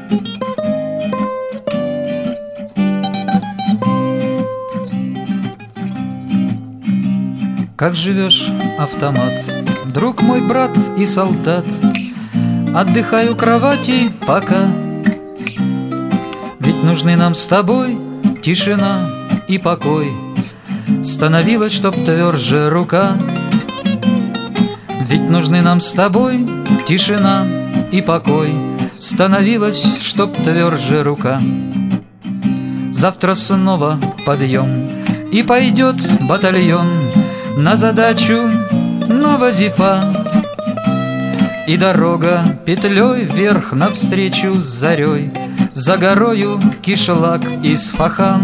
Как живешь, автомат, друг мой, брат и солдат? Отдыхай у кровати пока, ведь нужны нам с тобой тишина и покой. Становилась, чтоб тверже рука, ведь нужны нам с тобой тишина и покой. Становилась, чтоб тверже рука. Завтра снова подъем, и пойдет батальон на задачу Новозифа, и дорога петлей вверх навстречу с зарей, за горою Кишлак Исфахан.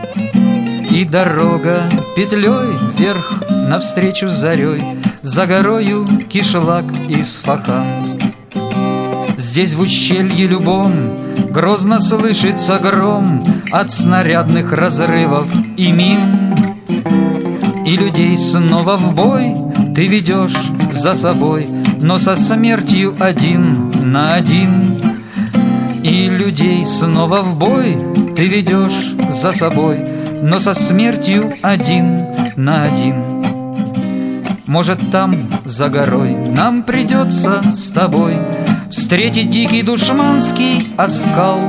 И дорога петлей вверх навстречу с зарей, за горою Кишлак Исфахан. Здесь в ущелье любом грозно слышится гром от снарядных разрывов и мин. И людей снова в бой ты ведешь за собой, но со смертью один на один. И людей снова в бой ты ведешь за собой, но со смертью один на один. Может, там, за горой, нам придется с тобой встретить дикий душманский оскал.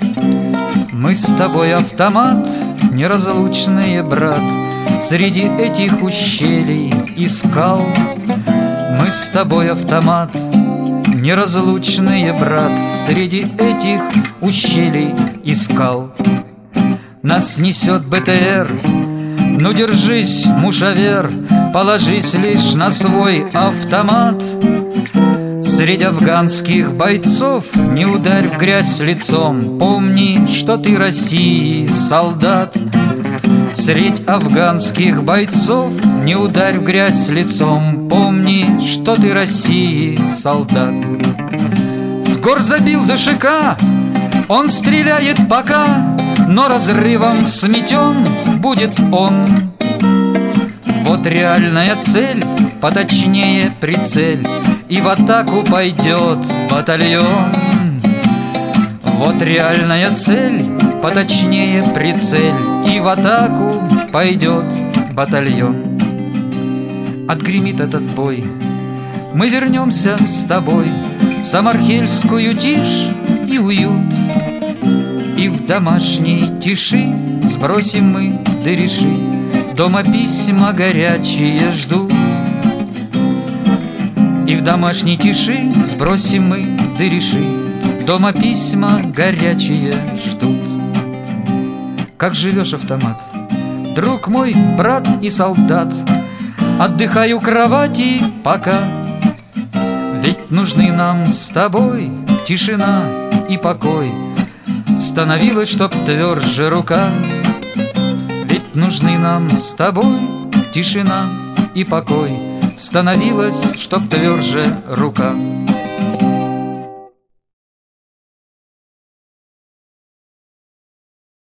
Мы с тобой, автомат, неразлучные, брат, среди этих ущелий и скал. Мы с тобой, автомат, неразлучные, брат, среди этих ущелий и скал. Нас несет БТР, ну держись, мушавер, положись лишь на свой автомат. Средь афганских бойцов не ударь в грязь лицом, помни, что ты России солдат. Средь афганских бойцов не ударь в грязь лицом, помни, что ты России солдат. С гор забил ДШК, он стреляет пока, но разрывом сметен будет он. Вот реальная цель, поточнее прицель, и в атаку пойдет батальон. Вот реальная цель, поточнее прицель, и в атаку пойдет батальон. Отгремит этот бой, мы вернемся с тобой в самархельскую тишь и уют, и в домашней тиши сбросим мы дыреши, дома письма горячие ждут. И в домашней тиши сбросим мы дыреши, дома письма горячие ждут. Как живешь, автомат, друг мой, брат и солдат? Отдыхай у кровати пока, ведь нужны нам с тобой тишина и покой. Становилась, чтоб тверже рука, ведь нужны нам с тобой тишина и покой. Становилась, чтоб тверже рука.